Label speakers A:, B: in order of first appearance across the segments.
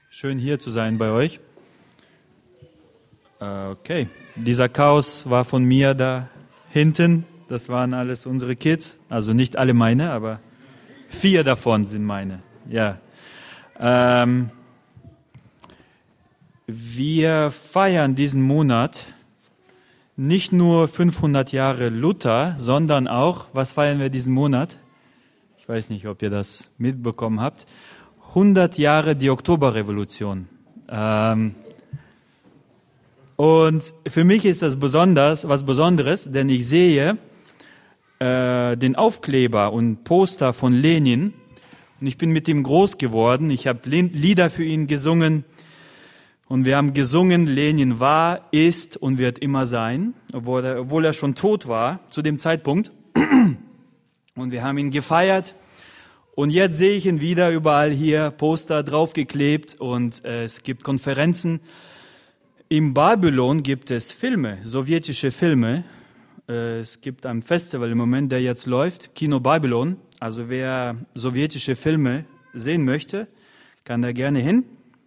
A: Schön hier zu sein bei euch. Okay, dieser Chaos war von mir da hinten. Das waren alles unsere Kids. Also nicht alle meine, aber 4 davon sind meine. Ja. Wir feiern diesen Monat nicht nur 500 Jahre Luther, sondern auch, was feiern wir diesen Monat? Ich weiß nicht, ob ihr das mitbekommen habt. 100 Jahre die Oktoberrevolution. Und für mich ist das was Besonderes, denn ich sehe den Aufkleber und Poster von Lenin und ich bin mit ihm groß geworden. Ich habe Lieder für ihn gesungen und wir haben gesungen, Lenin war, ist und wird immer sein, obwohl er schon tot war zu dem Zeitpunkt. Und wir haben ihn gefeiert. Und jetzt sehe ich ihn wieder überall hier, Poster draufgeklebt und es gibt Konferenzen. Im Babylon gibt es Filme, sowjetische Filme. Es gibt ein Festival im Moment, der jetzt läuft, Kino Babylon. Also wer sowjetische Filme sehen möchte, kann da gerne hin.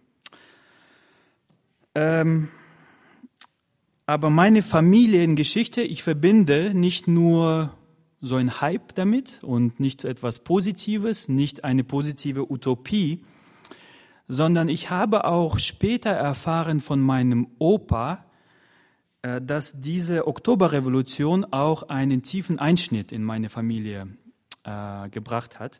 A: Aber meine Familiengeschichte, ich verbinde nicht nur so ein Hype damit und nicht etwas Positives, nicht eine positive Utopie, sondern ich habe auch später erfahren von meinem Opa, dass diese Oktoberrevolution auch einen tiefen Einschnitt in meine Familie gebracht hat.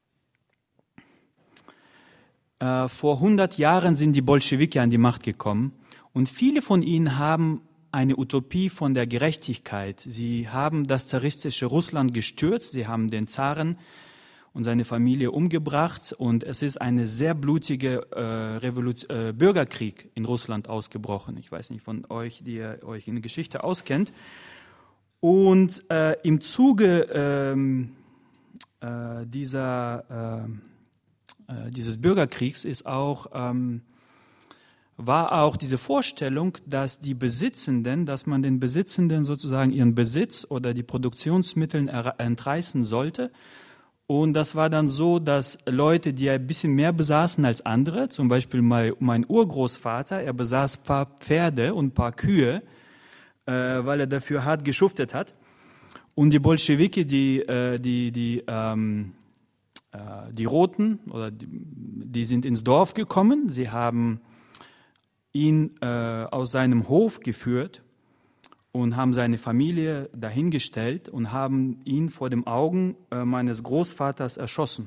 A: Vor 100 Jahren sind die Bolschewiki an die Macht gekommen und viele von ihnen haben eine Utopie von der Gerechtigkeit. Sie haben das zaristische Russland gestürzt, sie haben den Zaren und seine Familie umgebracht und es ist eine sehr blutige Bürgerkrieg in Russland ausgebrochen. Ich weiß nicht von euch, die ihr euch in der Geschichte auskennt. Und im Zuge dieses Bürgerkriegs war auch diese Vorstellung, dass man den Besitzenden sozusagen ihren Besitz oder die Produktionsmittel entreißen sollte. Und das war dann so, dass Leute, die ein bisschen mehr besaßen als andere, zum Beispiel mein Urgroßvater, er besaß ein paar Pferde und ein paar Kühe, weil er dafür hart geschuftet hat. Und die Bolschewiki, die Roten, die sind ins Dorf gekommen, sie haben ihn aus seinem Hof geführt und haben seine Familie dahingestellt und haben ihn vor den Augen meines Großvaters erschossen.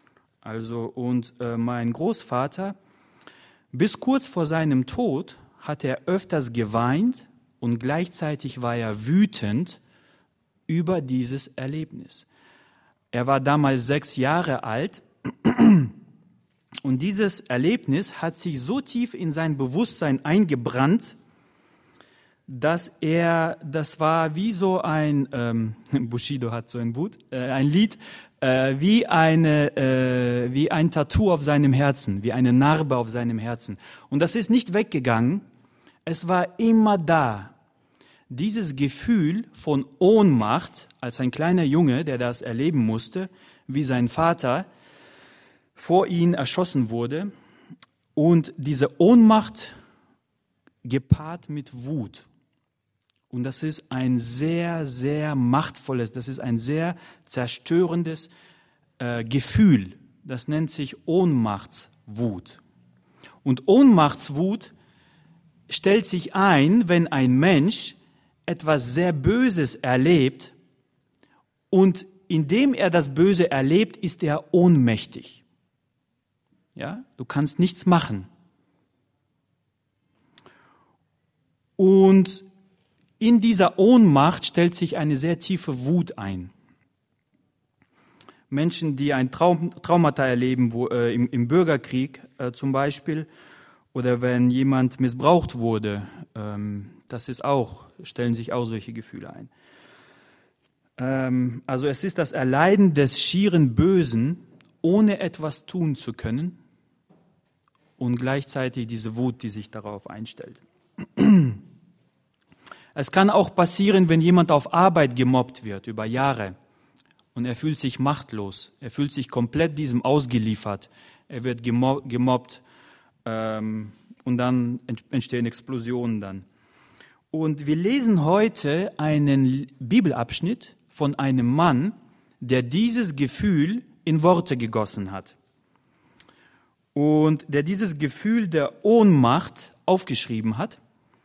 A: Mein Großvater, bis kurz vor seinem Tod, hat er öfters geweint und gleichzeitig war er wütend über dieses Erlebnis. Er war damals 6 Jahre alt. Und dieses Erlebnis hat sich so tief in sein Bewusstsein eingebrannt, das war wie so ein, Bushido hat so ein Lied, wie ein Tattoo auf seinem Herzen, wie eine Narbe auf seinem Herzen. Und das ist nicht weggegangen, es war immer da. Dieses Gefühl von Ohnmacht, als ein kleiner Junge, der das erleben musste, wie sein Vater vor ihm erschossen wurde, und diese Ohnmacht gepaart mit Wut. Und das ist ein sehr, sehr machtvolles, das ist ein sehr zerstörendes Gefühl. Das nennt sich Ohnmachtswut. Und Ohnmachtswut stellt sich ein, wenn ein Mensch etwas sehr Böses erlebt und indem er das Böse erlebt, ist er ohnmächtig. Ja, du kannst nichts machen. Und in dieser Ohnmacht stellt sich eine sehr tiefe Wut ein. Menschen, die ein Traumata erleben, im Bürgerkrieg zum Beispiel, oder wenn jemand missbraucht wurde, stellen sich auch solche Gefühle ein. Also es ist das Erleiden des schieren Bösen, ohne etwas tun zu können, und gleichzeitig diese Wut, die sich darauf einstellt. Es kann auch passieren, wenn jemand auf Arbeit gemobbt wird über Jahre und er fühlt sich machtlos, er fühlt sich komplett diesem ausgeliefert, er wird gemobbt und dann entstehen Explosionen dann. Und wir lesen heute einen Bibelabschnitt von einem Mann, der dieses Gefühl in Worte gegossen hat. Und der dieses Gefühl der Ohnmacht aufgeschrieben hat.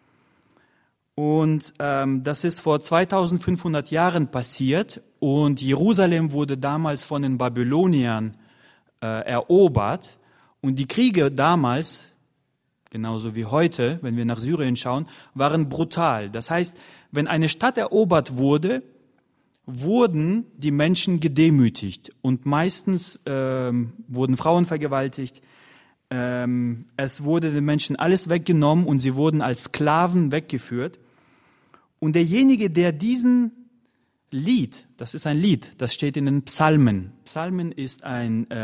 A: Und das ist vor 2500 Jahren passiert. Und Jerusalem wurde damals von den Babyloniern erobert. Und die Kriege damals, genauso wie heute, wenn wir nach Syrien schauen, waren brutal. Das heißt, wenn eine Stadt erobert wurde, wurden die Menschen gedemütigt. Und meistens wurden Frauen vergewaltigt. Es wurde den Menschen alles weggenommen und sie wurden als Sklaven weggeführt. Und derjenige, der diesen Lied, das ist ein Lied, das steht in den Psalmen. Psalmen ist so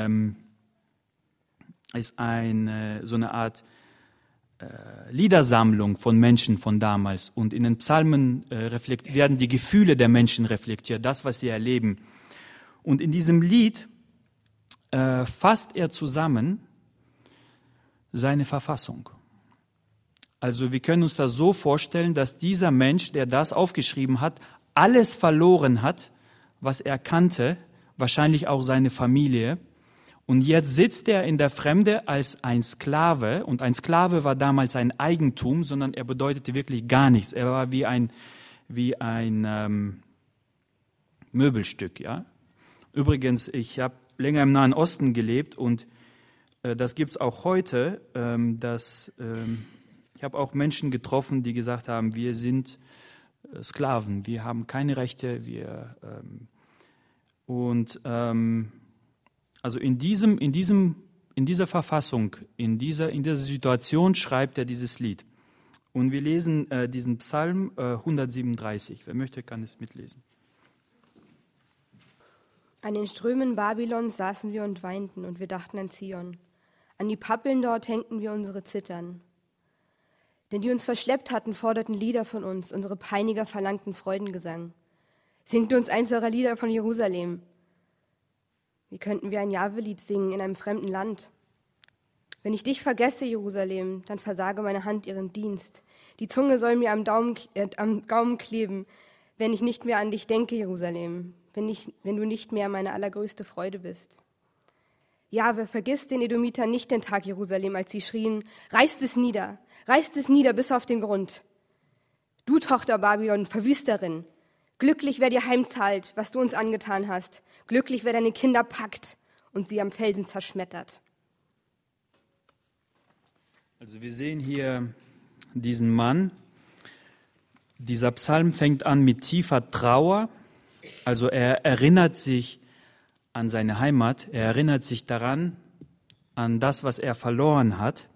A: eine Art Liedersammlung von Menschen von damals. Und in den Psalmen werden die Gefühle der Menschen reflektiert, das, was sie erleben. Und in diesem Lied fasst er zusammen seine Verfassung. Also wir können uns das so vorstellen, dass dieser Mensch, der das aufgeschrieben hat, alles verloren hat, was er kannte, wahrscheinlich auch seine Familie. Und jetzt sitzt er in der Fremde als ein Sklave. Und ein Sklave war damals ein Eigentum, sondern er bedeutete wirklich gar nichts. Er war wie ein Möbelstück. Ja? Übrigens, ich habe länger im Nahen Osten gelebt und das gibt es auch heute. Ich habe auch Menschen getroffen, die gesagt haben, wir sind Sklaven, wir haben keine Rechte. Also in dieser Verfassung, in dieser Situation schreibt er dieses Lied. Und wir lesen diesen Psalm 137. Wer möchte, kann es mitlesen.
B: An den Strömen Babylons saßen wir und weinten, und wir dachten an Zion. An die Pappeln dort hängten wir unsere Zittern. Denn die uns verschleppt hatten, forderten Lieder von uns, unsere Peiniger verlangten Freudengesang. Singt uns eins eurer Lieder von Jerusalem. Wie könnten wir ein Jahwe-Lied singen in einem fremden Land? Wenn ich dich vergesse, Jerusalem, dann versage meine Hand ihren Dienst. Die Zunge soll mir am Gaumen kleben, wenn ich nicht mehr an dich denke, Jerusalem, wenn du nicht mehr meine allergrößte Freude bist. Jahwe, vergiss den Edomitern nicht den Tag Jerusalem, als sie schrien, reißt es nieder bis auf den Grund. Du, Tochter Babylon, Verwüsterin, glücklich, wer dir heimzahlt, was du uns angetan hast. Glücklich, wer deine Kinder packt und sie am Felsen zerschmettert.
A: Also wir sehen hier diesen Mann. Dieser Psalm fängt an mit tiefer Trauer. Also er erinnert sich an seine Heimat. Er erinnert sich daran, an das, was er verloren hat.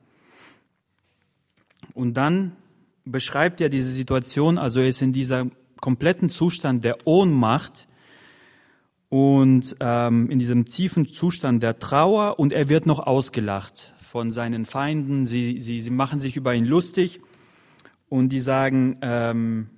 A: Und dann beschreibt er diese Situation, also er ist in dieser kompletten Zustand der Ohnmacht und in diesem tiefen Zustand der Trauer, und er wird noch ausgelacht von seinen Feinden. Sie machen sich über ihn lustig und die sagen,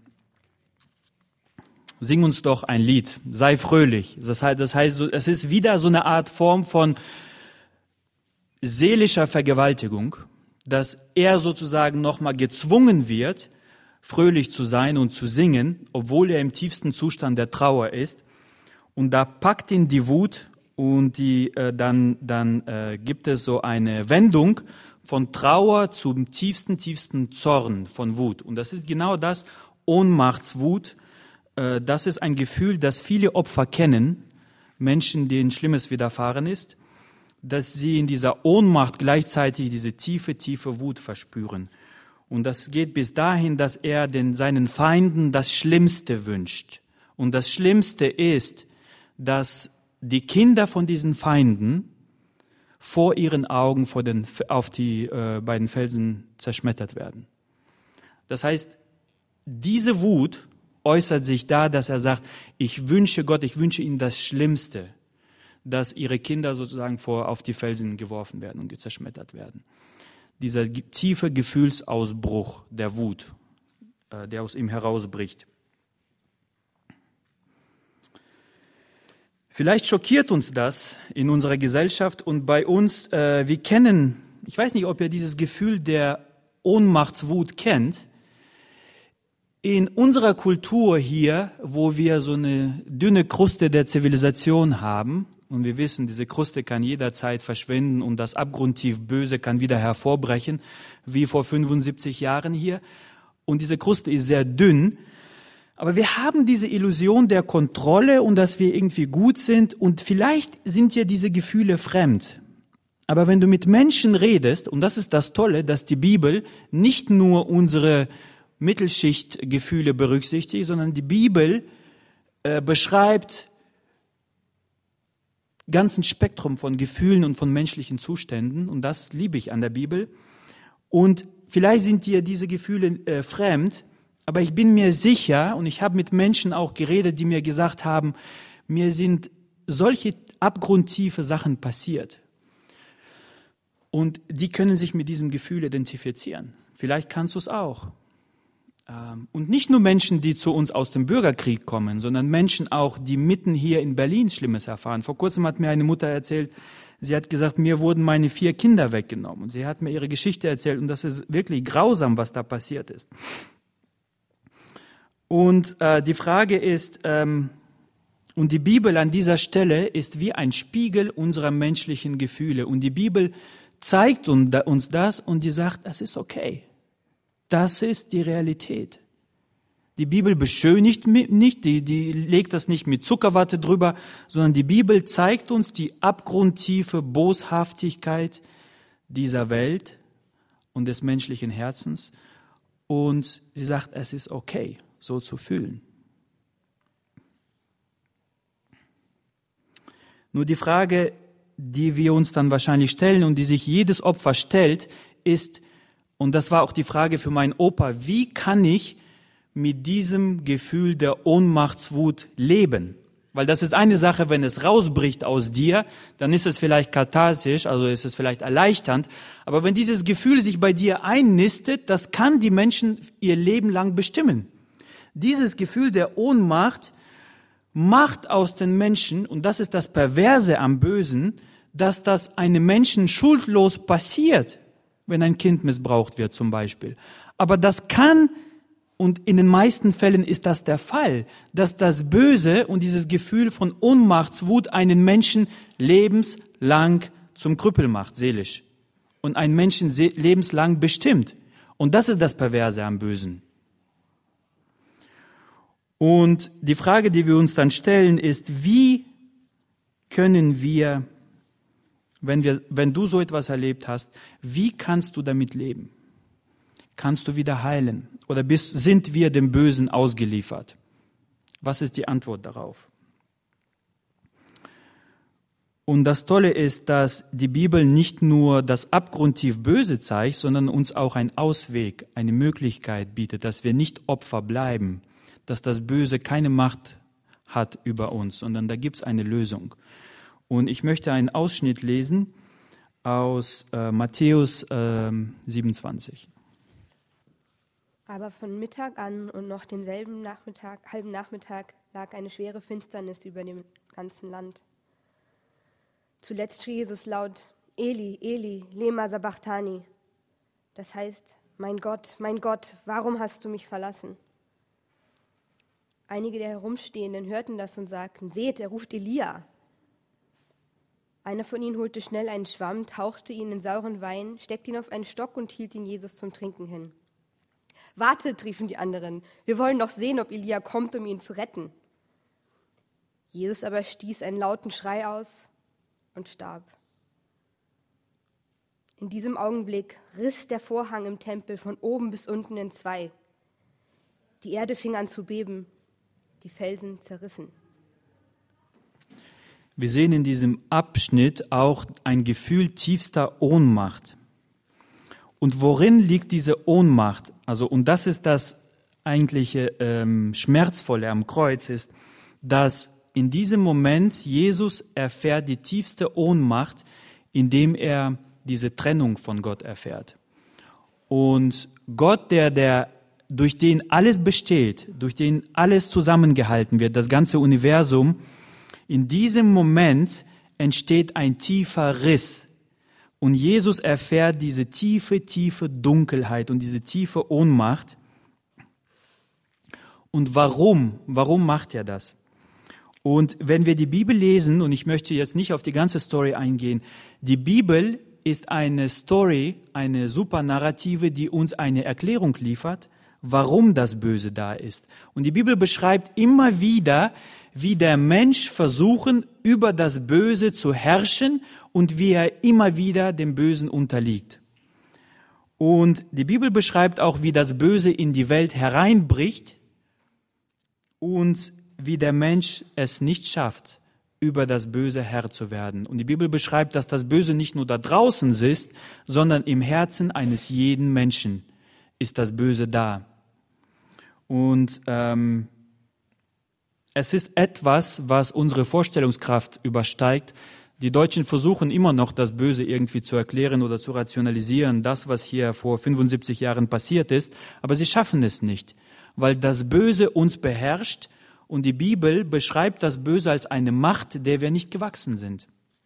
A: sing uns doch ein Lied, sei fröhlich. Das heißt, es ist wieder so eine Art Form von seelischer Vergewaltigung, dass er sozusagen nochmal gezwungen wird, fröhlich zu sein und zu singen, obwohl er im tiefsten Zustand der Trauer ist. Und da packt ihn die Wut und dann gibt es so eine Wendung von Trauer zum tiefsten Zorn von Wut. Und das ist genau das, Ohnmachtswut. Das ist ein Gefühl, das viele Opfer kennen, Menschen, denen Schlimmes widerfahren ist, dass sie in dieser Ohnmacht gleichzeitig diese tiefe Wut verspüren. Und das geht bis dahin, dass er seinen Feinden das Schlimmste wünscht. Und das Schlimmste ist, dass die Kinder von diesen Feinden vor ihren Augen bei den Felsen zerschmettert werden. Das heißt, diese Wut äußert sich da, dass er sagt, ich wünsche ihnen das Schlimmste, dass ihre Kinder sozusagen auf die Felsen geworfen werden und zerschmettert werden. Dieser tiefe Gefühlsausbruch der Wut, der aus ihm herausbricht. Vielleicht schockiert uns das in unserer Gesellschaft und bei uns, wir kennen ich weiß nicht, ob ihr dieses Gefühl der Ohnmachtswut kennt. In unserer Kultur hier, wo wir so eine dünne Kruste der Zivilisation haben, und wir wissen, diese Kruste kann jederzeit verschwinden und das abgrundtief Böse kann wieder hervorbrechen, wie vor 75 Jahren hier. Und diese Kruste ist sehr dünn. Aber wir haben diese Illusion der Kontrolle und dass wir irgendwie gut sind. Und vielleicht sind ja diese Gefühle fremd. Aber wenn du mit Menschen redest, und das ist das Tolle, dass die Bibel nicht nur unsere Mittelschichtgefühle berücksichtigt, sondern die Bibel beschreibt ganzen Spektrum von Gefühlen und von menschlichen Zuständen. Und das liebe ich an der Bibel. Und vielleicht sind dir diese Gefühle fremd, aber ich bin mir sicher, und ich habe mit Menschen auch geredet, die mir gesagt haben, mir sind solche abgrundtiefe Sachen passiert. Und die können sich mit diesem Gefühl identifizieren. Vielleicht kannst du es auch. Und nicht nur Menschen, die zu uns aus dem Bürgerkrieg kommen, sondern Menschen auch, die mitten hier in Berlin Schlimmes erfahren. Vor kurzem hat mir eine Mutter erzählt, sie hat gesagt, mir wurden meine 4 Kinder weggenommen. Und sie hat mir ihre Geschichte erzählt und das ist wirklich grausam, was da passiert ist. Und die Frage ist, und die Bibel an dieser Stelle ist wie ein Spiegel unserer menschlichen Gefühle. Und die Bibel zeigt uns das und die sagt, das ist okay. Das ist die Realität. Die Bibel beschönigt nicht, die legt das nicht mit Zuckerwatte drüber, sondern die Bibel zeigt uns die abgrundtiefe Boshaftigkeit dieser Welt und des menschlichen Herzens. Und sie sagt, es ist okay, so zu fühlen. Nur die Frage, die wir uns dann wahrscheinlich stellen und die sich jedes Opfer stellt, ist, und das war auch die Frage für meinen Opa, wie kann ich mit diesem Gefühl der Ohnmachtswut leben? Weil das ist eine Sache, wenn es rausbricht aus dir, dann ist es vielleicht katharsisch, also ist es vielleicht erleichternd. Aber wenn dieses Gefühl sich bei dir einnistet, das kann die Menschen ihr Leben lang bestimmen. Dieses Gefühl der Ohnmacht macht aus den Menschen, und das ist das Perverse am Bösen, dass das einem Menschen schuldlos passiert, wenn ein Kind missbraucht wird zum Beispiel. Aber das kann, und in den meisten Fällen ist das der Fall, dass das Böse und dieses Gefühl von Ohnmachtswut einen Menschen lebenslang zum Krüppel macht, seelisch. Und einen Menschen lebenslang bestimmt. Und das ist das Perverse am Bösen. Und die Frage, die wir uns dann stellen, ist, wie können wir, wenn du so etwas erlebt hast, wie kannst du damit leben? Kannst du wieder heilen? Oder sind wir dem Bösen ausgeliefert? Was ist die Antwort darauf? Und das Tolle ist, dass die Bibel nicht nur das abgrundtief Böse zeigt, sondern uns auch einen Ausweg, eine Möglichkeit bietet, dass wir nicht Opfer bleiben, dass das Böse keine Macht hat über uns, sondern da gibt es eine Lösung. Und ich möchte einen Ausschnitt lesen aus Matthäus 27.
B: Aber von Mittag an und noch denselben halben Nachmittag lag eine schwere Finsternis über dem ganzen Land. Zuletzt schrie Jesus laut, Eli, Eli, lema sabachthani. Das heißt, mein Gott, warum hast du mich verlassen? Einige der Herumstehenden hörten das und sagten, seht, er ruft Elia. Einer von ihnen holte schnell einen Schwamm, tauchte ihn in sauren Wein, steckte ihn auf einen Stock und hielt ihn Jesus zum Trinken hin. Wartet, riefen die anderen, wir wollen doch sehen, ob Elia kommt, um ihn zu retten. Jesus aber stieß einen lauten Schrei aus und starb. In diesem Augenblick riss der Vorhang im Tempel von oben bis unten in 2. Die Erde fing an zu beben, die Felsen zerrissen.
A: Wir sehen in diesem Abschnitt auch ein Gefühl tiefster Ohnmacht. Und worin liegt diese Ohnmacht? Und das ist das eigentliche Schmerzvolle am Kreuz, ist, dass in diesem Moment Jesus erfährt die tiefste Ohnmacht, indem er diese Trennung von Gott erfährt. Und Gott, durch den alles besteht, durch den alles zusammengehalten wird, das ganze Universum, in diesem Moment entsteht ein tiefer Riss. Und Jesus erfährt diese tiefe, tiefe Dunkelheit und diese tiefe Ohnmacht. Und warum? Warum macht er das? Und wenn wir die Bibel lesen, und ich möchte jetzt nicht auf die ganze Story eingehen, die Bibel ist eine Story, eine Supernarrative, die uns eine Erklärung liefert, warum das Böse da ist. Und die Bibel beschreibt immer wieder, wie der Mensch versuchen, über das Böse zu herrschen und wie er immer wieder dem Bösen unterliegt. Und die Bibel beschreibt auch, wie das Böse in die Welt hereinbricht und wie der Mensch es nicht schafft, über das Böse Herr zu werden. Und die Bibel beschreibt, dass das Böse nicht nur da draußen ist, sondern im Herzen eines jeden Menschen ist das Böse da. Und es ist etwas, was unsere Vorstellungskraft übersteigt. Die Deutschen versuchen immer noch, das Böse irgendwie zu erklären oder zu rationalisieren, das, was hier vor 75 Jahren passiert ist, aber sie schaffen es nicht, weil das Böse uns beherrscht. Und die Bibel beschreibt das Böse als eine Macht, der wir nicht gewachsen sind.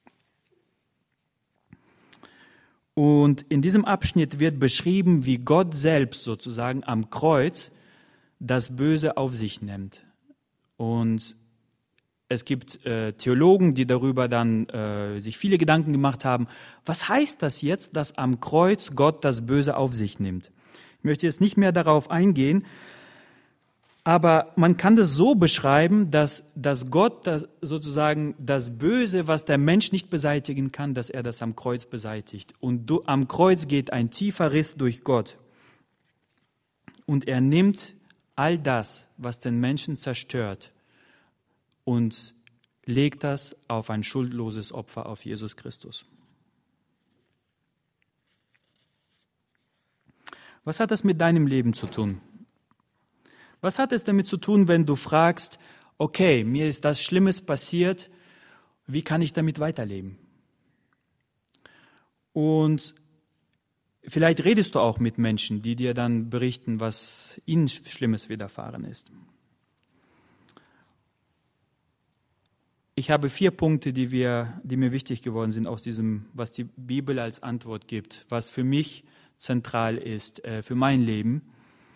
A: Und in diesem Abschnitt wird beschrieben, wie Gott selbst sozusagen am Kreuz das Böse auf sich nimmt. Und es gibt Theologen, die darüber dann sich viele Gedanken gemacht haben. Was heißt das jetzt, dass am Kreuz Gott das Böse auf sich nimmt? Ich möchte jetzt nicht mehr darauf eingehen. Aber man kann das so beschreiben, dass Gott sozusagen das Böse, was der Mensch nicht beseitigen kann, dass er das am Kreuz beseitigt. Und am Kreuz geht ein tiefer Riss durch Gott. Und er nimmt all das, was den Menschen zerstört, und legt das auf ein schuldloses Opfer, auf Jesus Christus. Was hat das mit deinem Leben zu tun? Was hat es damit zu tun, wenn du fragst, okay, mir ist das Schlimmes passiert, wie kann ich damit weiterleben? Und vielleicht redest du auch mit Menschen, die dir dann berichten, was ihnen Schlimmes widerfahren ist. Ich habe 4 Punkte, die mir wichtig geworden sind aus diesem, was die Bibel als Antwort gibt, was für mich zentral ist, für mein Leben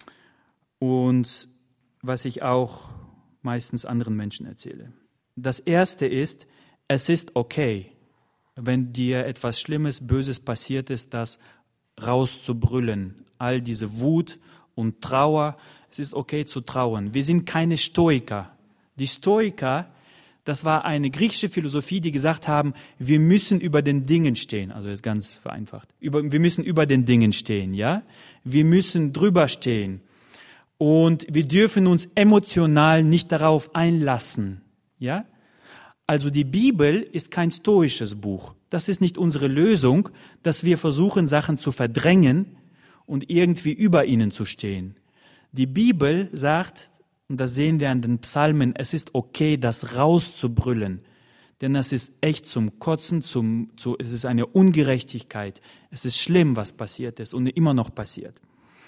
A: und was ich auch meistens anderen Menschen erzähle. Das erste ist, es ist okay, wenn dir etwas Schlimmes, Böses passiert ist, das rauszubrüllen. All diese Wut und Trauer, es ist okay zu trauern. Wir sind keine Stoiker. Die Stoiker, das war eine griechische Philosophie, die gesagt haben, wir müssen über den Dingen stehen. Also das ist ganz vereinfacht. Wir müssen über den Dingen stehen, ja? Wir müssen drüber stehen. Und wir dürfen uns emotional nicht darauf einlassen, ja? Also die Bibel ist kein stoisches Buch. Das ist nicht unsere Lösung, dass wir versuchen, Sachen zu verdrängen und irgendwie über ihnen zu stehen. Die Bibel sagt, und das sehen wir an den Psalmen, es ist okay, das rauszubrüllen. Denn das ist echt zum Kotzen, es ist eine Ungerechtigkeit. Es ist schlimm, was passiert ist und immer noch passiert.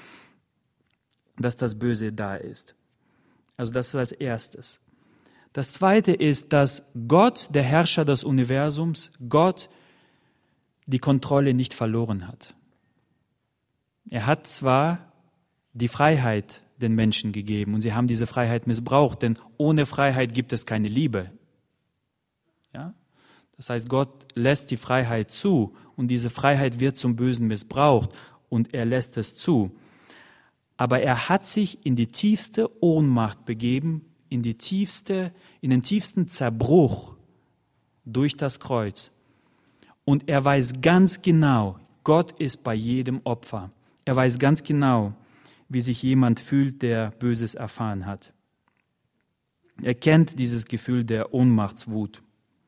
A: Dass das Böse da ist. Also das ist als erstes. Das zweite ist, dass Gott, der Herrscher des Universums, Gott die Kontrolle nicht verloren hat. Er hat zwar die Freiheit den Menschen gegeben und sie haben diese Freiheit missbraucht, denn ohne Freiheit gibt es keine Liebe. Ja? Das heißt, Gott lässt die Freiheit zu und diese Freiheit wird zum Bösen missbraucht und er lässt es zu. Aber er hat sich in die tiefste Ohnmacht begeben, in den tiefsten Zerbruch durch das Kreuz. Und er weiß ganz genau, Gott ist bei jedem Opfer. Er weiß ganz genau, wie sich jemand fühlt, der Böses erfahren hat. Er kennt dieses Gefühl der Ohnmachtswut.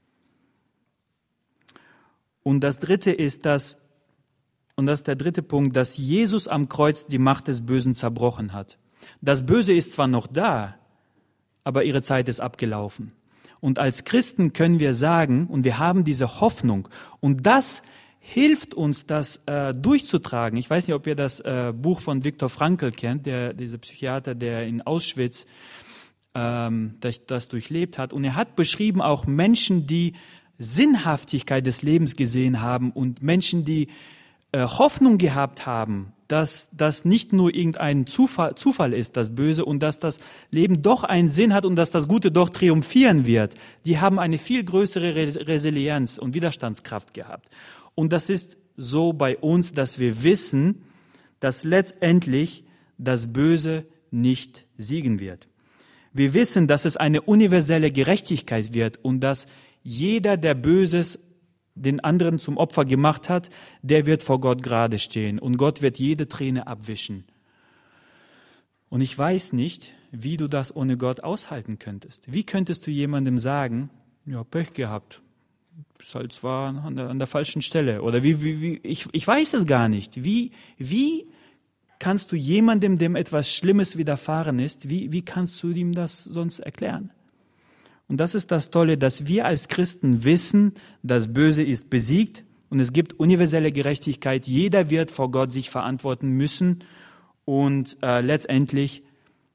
A: Und das dritte ist, und das ist der dritte Punkt, dass Jesus am Kreuz die Macht des Bösen zerbrochen hat. Das Böse ist zwar noch da, aber ihre Zeit ist abgelaufen. Und als Christen können wir sagen, und wir haben diese Hoffnung, und das hilft uns, das durchzutragen. Ich weiß nicht, ob ihr das Buch von Viktor Frankl kennt, dieser Psychiater, der in Auschwitz das durchlebt hat. Und er hat beschrieben auch Menschen, die Sinnhaftigkeit des Lebens gesehen haben und Menschen, die Hoffnung gehabt haben, dass das nicht nur irgendein Zufall ist, das Böse, und dass das Leben doch einen Sinn hat und dass das Gute doch triumphieren wird, die haben eine viel größere Resilienz und Widerstandskraft gehabt. Und das ist so bei uns, dass wir wissen, dass letztendlich das Böse nicht siegen wird. Wir wissen, dass es eine universelle Gerechtigkeit wird und dass jeder, der Böses den anderen zum Opfer gemacht hat, der wird vor Gott gerade stehen und Gott wird jede Träne abwischen. Und ich weiß nicht, wie du das ohne Gott aushalten könntest. Wie könntest du jemandem sagen, ja, Pech gehabt, ist halt zwar an der falschen Stelle, oder ich weiß es gar nicht. Wie kannst du jemandem, dem etwas Schlimmes widerfahren ist, wie kannst du ihm das sonst erklären? Und das ist das Tolle, dass wir als Christen wissen, das Böse ist besiegt und es gibt universelle Gerechtigkeit. Jeder wird vor Gott sich verantworten müssen und letztendlich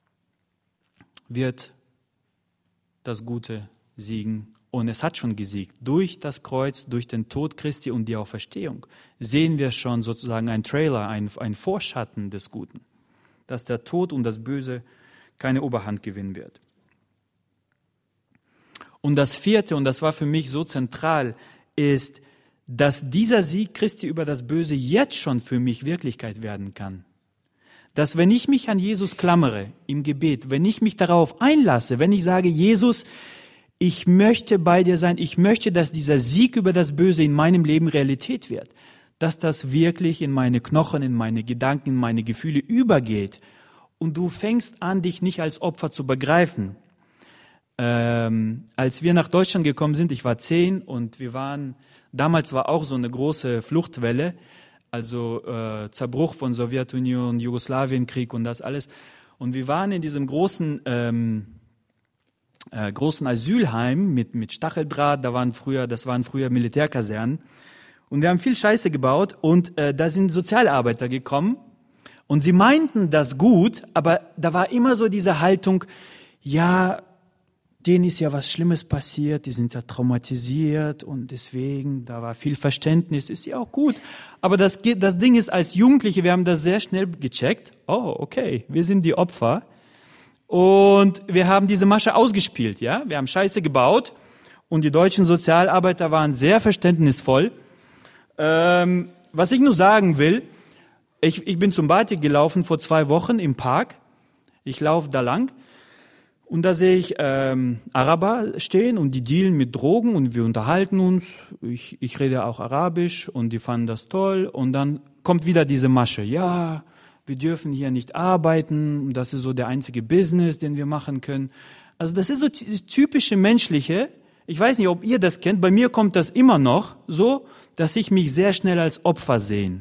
A: wird das Gute siegen. Und es hat schon gesiegt. Durch das Kreuz, durch den Tod Christi und die Auferstehung sehen wir schon sozusagen einen Trailer, ein Vorschatten des Guten, dass der Tod und das Böse keine Oberhand gewinnen wird. Und das vierte, und das war für mich so zentral, ist, dass dieser Sieg Christi über das Böse jetzt schon für mich Wirklichkeit werden kann. Dass wenn ich mich an Jesus klammere im Gebet, wenn ich mich darauf einlasse, wenn ich sage, Jesus, ich möchte bei dir sein, ich möchte, dass dieser Sieg über das Böse in meinem Leben Realität wird, dass das wirklich in meine Knochen, in meine Gedanken, in meine Gefühle übergeht und du fängst an, dich nicht als Opfer zu begreifen. Als wir nach Deutschland gekommen sind, ich war 10 und damals war auch so eine große Fluchtwelle, also Zerbruch von Sowjetunion, Jugoslawienkrieg und das alles. Und wir waren in diesem großen Asylheim mit Stacheldraht, das waren früher Militärkasernen. Und wir haben viel Scheiße gebaut und da sind Sozialarbeiter gekommen und sie meinten das gut, aber da war immer so diese Haltung, ja, denen ist ja was Schlimmes passiert, die sind ja traumatisiert und deswegen, da war viel Verständnis, ist ja auch gut. Aber das Ding ist, als Jugendliche, wir haben das sehr schnell gecheckt, oh, okay, wir sind die Opfer und wir haben diese Masche ausgespielt, ja, wir haben Scheiße gebaut und die deutschen Sozialarbeiter waren sehr verständnisvoll. Was ich nur sagen will, ich bin zum Batik gelaufen vor 2 Wochen im Park, ich laufe da lang. Und da sehe ich Araber stehen und die dealen mit Drogen und wir unterhalten uns. Ich rede auch Arabisch und die fanden das toll. Und dann kommt wieder diese Masche. Ja, wir dürfen hier nicht arbeiten. Das ist so der einzige Business, den wir machen können. Also das ist so typische menschliche. Ich weiß nicht, ob ihr das kennt. Bei mir kommt das immer noch so, dass ich mich sehr schnell als Opfer sehe.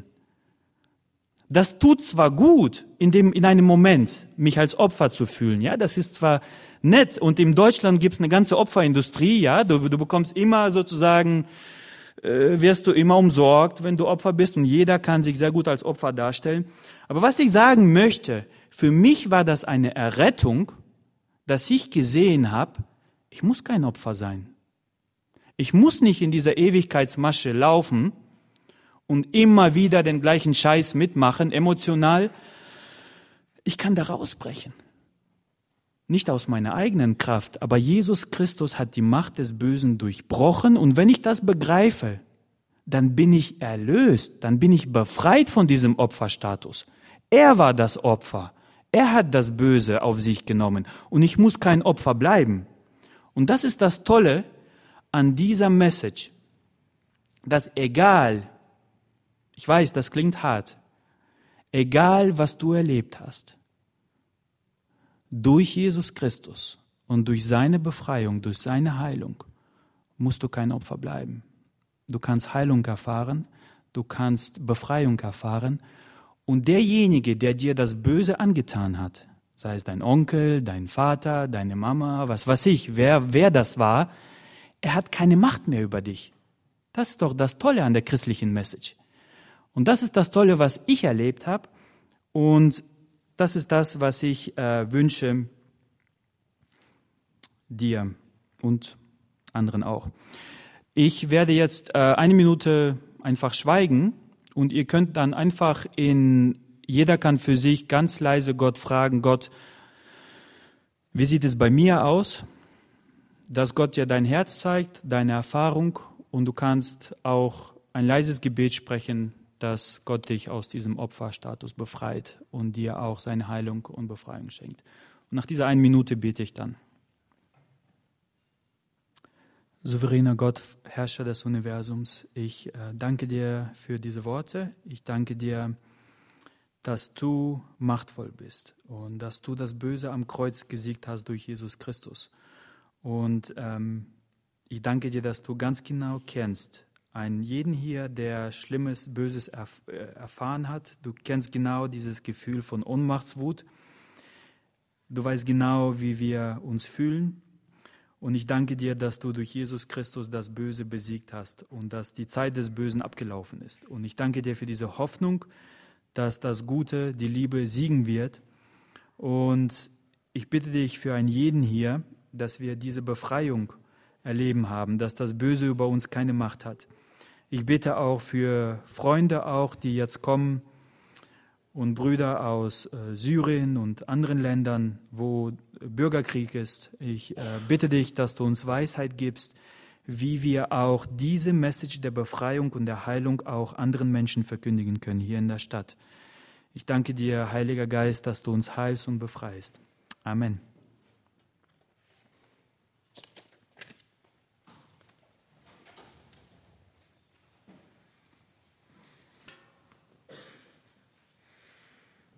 A: Das tut zwar gut, in einem Moment, mich als Opfer zu fühlen, ja, das ist zwar nett und in Deutschland gibt's eine ganze Opferindustrie, ja, du bekommst immer sozusagen, wirst du immer umsorgt, wenn du Opfer bist und jeder kann sich sehr gut als Opfer darstellen. Aber was ich sagen möchte, für mich war das eine Errettung, dass ich gesehen habe, ich muss kein Opfer sein. Ich muss nicht in dieser Ewigkeitsmasche laufen und immer wieder den gleichen Scheiß mitmachen, emotional. Ich kann da rausbrechen. Nicht aus meiner eigenen Kraft, aber Jesus Christus hat die Macht des Bösen durchbrochen und wenn ich das begreife, dann bin ich erlöst, dann bin ich befreit von diesem Opferstatus. Er war das Opfer. Er hat das Böse auf sich genommen und ich muss kein Opfer bleiben. Und das ist das Tolle an dieser Message, dass egal, ich weiß, das klingt hart, egal was du erlebt hast, durch Jesus Christus und durch seine Befreiung, durch seine Heilung, musst du kein Opfer bleiben. Du kannst Heilung erfahren, du kannst Befreiung erfahren und derjenige, der dir das Böse angetan hat, sei es dein Onkel, dein Vater, deine Mama, was weiß ich, wer das war, er hat keine Macht mehr über dich. Das ist doch das Tolle an der christlichen Message. Und das ist das Tolle, was ich erlebt habe. Und das ist das, was ich wünsche dir und anderen auch. Ich werde jetzt 1 Minute einfach schweigen und ihr könnt dann einfach jeder kann für sich ganz leise Gott fragen, Gott, wie sieht es bei mir aus? Dass Gott dir dein Herz zeigt, deine Erfahrung und du kannst auch ein leises Gebet sprechen, dass Gott dich aus diesem Opferstatus befreit und dir auch seine Heilung und Befreiung schenkt. Und nach dieser 1 Minute bete ich dann. Souveräner Gott, Herrscher des Universums, ich danke dir für diese Worte. Ich danke dir, dass du machtvoll bist und dass du das Böse am Kreuz gesiegt hast durch Jesus Christus. Und ich danke dir, dass du ganz genau kennst, jeden hier, der Schlimmes, Böses erfahren hat. Du kennst genau dieses Gefühl von Ohnmachtswut. Du weißt genau, wie wir uns fühlen. Und ich danke dir, dass du durch Jesus Christus das Böse besiegt hast und dass die Zeit des Bösen abgelaufen ist. Und ich danke dir für diese Hoffnung, dass das Gute, die Liebe siegen wird. Und ich bitte dich für einen jeden hier, dass wir diese Befreiung erleben haben, dass das Böse über uns keine Macht hat. Ich bitte auch für Freunde auch, die jetzt kommen und Brüder aus Syrien und anderen Ländern, wo Bürgerkrieg ist. Ich bitte dich, dass du uns Weisheit gibst, wie wir auch diese Message der Befreiung und der Heilung auch anderen Menschen verkündigen können hier in der Stadt. Ich danke dir, Heiliger Geist, dass du uns heilst und befreist. Amen.